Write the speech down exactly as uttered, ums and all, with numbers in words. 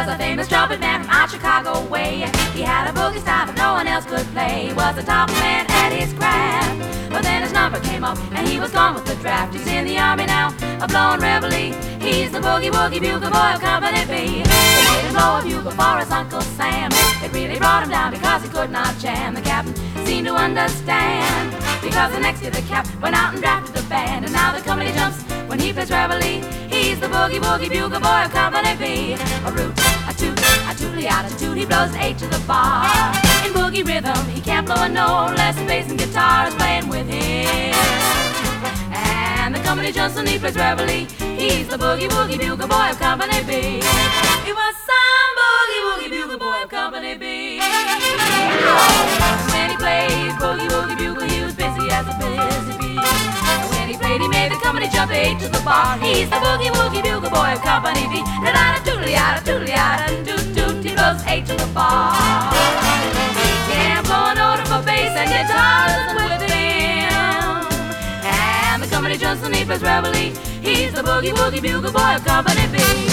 was a famous trumpet man from out Chicago way. He had a boogie style that no one else could play. He was the top man at his craft. But then his number came up and he was gone with the draft. He's in the army now, a blowing reveille. He's the boogie woogie bugle boy of Company B. They made him blow a bugle for his Uncle Sam. It really brought him down because he could not jam. The captain seemed to understand, because the next year the cap went out and drafted a band. And now the company jumps when he plays reveille. He's the boogie woogie bugle boy of Company B. A root, a toot, a tootly out a toot. He blows an eight to the bar. In boogie rhythm, he can't blow a note unless the bass and guitar is playing with him. And the company jumps when he plays reveille. He's the boogie woogie bugle boy of Company B. He was some boogie woogie bugle boy of Company B. When he played boogie woogie bugle, he was busy as a busy bee. And when he played, he made the company jump eight to the bar. He's the boogie woogie bugle boy of Company B. Da da da doodly da doodly da doot doot. He blows eight to the bar. He can't blow a note for bass and guitar isn't with him. And the company jumps when he plays reveille. He's the boogie woogie bugle boy of Company B.